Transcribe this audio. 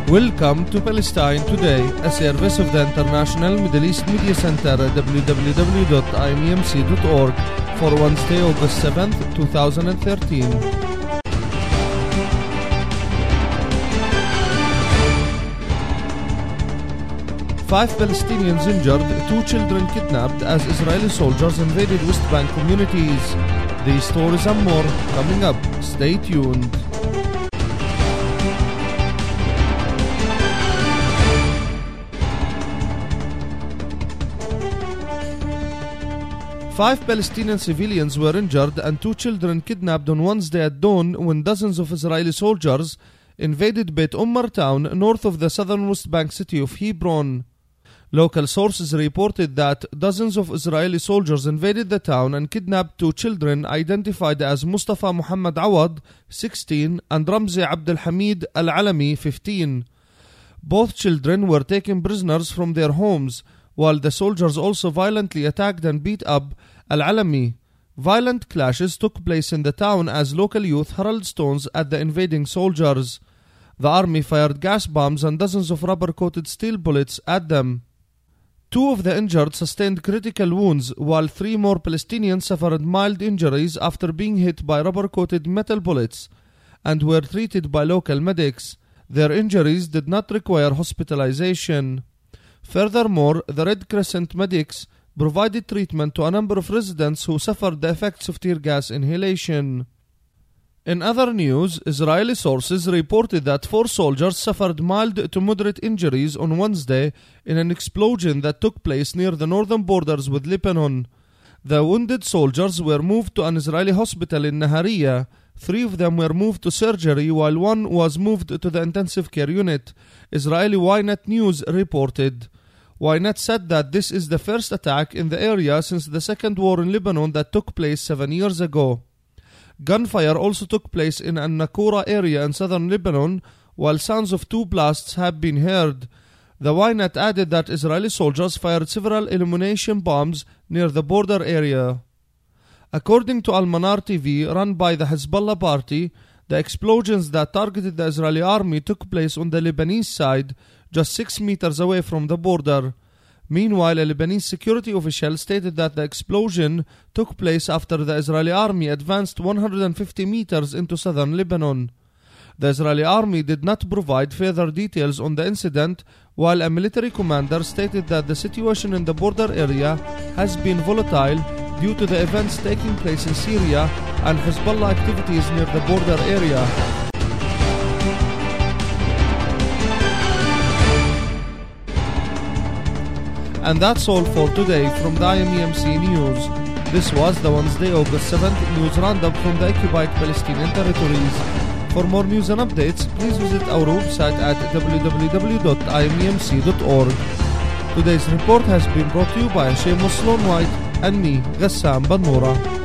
Welcome to Palestine Today, a service of the International Middle East Media Center at www.imemc.org for Wednesday, August 7th, 2013. Five Palestinians injured, 2 children kidnapped as Israeli soldiers invaded West Bank communities. These stories and more coming up. Stay tuned. Five Palestinian civilians were injured and 2 children kidnapped on Wednesday at dawn when dozens of Israeli soldiers invaded Beit Ummar town north of the southern West Bank city of Hebron. Local sources reported that dozens of Israeli soldiers invaded the town and kidnapped 2 children identified as Mustafa Muhammad Awad, 16, and Ramzi Abdel Hamid Al-Alami, 15. Both children were taken prisoners from their homes, while the soldiers also violently attacked and beat up Al-Alami. Violent clashes took place in the town as local youth hurled stones at the invading soldiers. The army fired gas bombs and dozens of rubber-coated steel bullets at them. 2 of the injured sustained critical wounds, while 3 more Palestinians suffered mild injuries after being hit by rubber-coated metal bullets and were treated by local medics. Their injuries did not require hospitalization. Furthermore, the Red Crescent medics provided treatment to a number of residents who suffered the effects of tear gas inhalation. In other news, Israeli sources reported that 4 soldiers suffered mild to moderate injuries on Wednesday in an explosion that took place near the northern borders with Lebanon. The wounded soldiers were moved to an Israeli hospital in Nahariya. 3 of them were moved to surgery while 1 was moved to the intensive care unit, Israeli Ynet News reported. Ynet said that this is the first attack in the area since the second war in Lebanon that took place 7 years ago. Gunfire also took place in An-Nakura area in southern Lebanon, while sounds of 2 blasts have been heard. The Ynet added that Israeli soldiers fired several illumination bombs near the border area. According to Al-Manar TV, run by the Hezbollah party, the explosions that targeted the Israeli army took place on the Lebanese side, just 6 meters away from the border. Meanwhile, a Lebanese security official stated that the explosion took place after the Israeli army advanced 150 meters into southern Lebanon. The Israeli army did not provide further details on the incident, while a military commander stated that the situation in the border area has been volatile due to the events taking place in Syria and Hezbollah activities near the border area. And that's all for today from the IMEMC News. This was the Wednesday, August 7th news roundup from the occupied Palestinian territories. For more news and updates, please visit our website at www.imemc.org. Today's report has been brought to you by Seamus Sloan White and me, Ghassan Bannoura.